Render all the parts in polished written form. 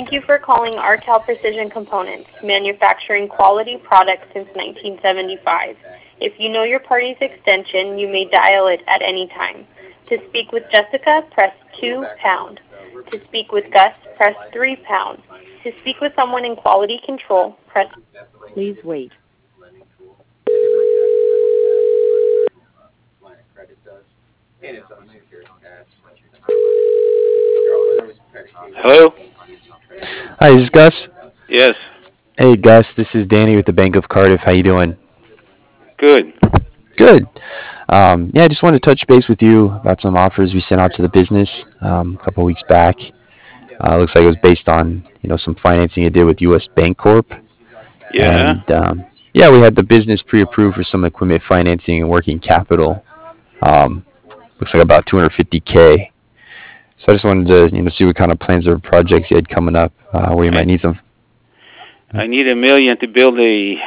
Thank you for calling Artel Precision Components, manufacturing quality products since 1975. If you know your party's extension, you may dial it at any time. To speak with Jessica, press 2 pound. To speak with Gus, press 3 pound. To speak with someone in quality control, press... Please wait. Hello? Hi, this is Gus. Yes. Hey, Gus. This is Danny with the Bank of Cardiff. How you doing? Good. Good. Yeah, I just wanted to touch base with you about some offers we sent out to the business a couple weeks back. Looks like it was based on some financing you did with U.S. Bank Corp. Yeah. And yeah, we had the business pre-approved for some equipment financing and working capital. Um, Looks like about 250K. So I just wanted to see what kind of plans or projects you had coming up where you I might need some. I need $1 million to build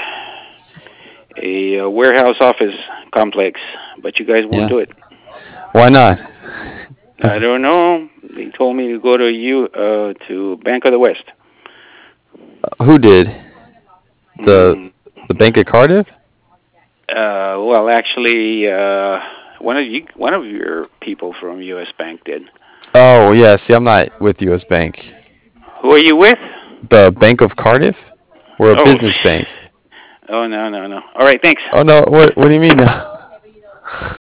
a warehouse office complex, but you guys won't Yeah. do it. Why not? I don't know. They told me to go to Bank of the West. Who did? The Mm, the Bank of Cardiff? well, actually, one of your people from U.S. Bank did. Oh yeah. See, I'm not with U.S. Bank. Who are you with? The Bank of Cardiff? We're a Oh, business bank. oh no, no, no. All right, thanks. Oh no. What do you mean? No?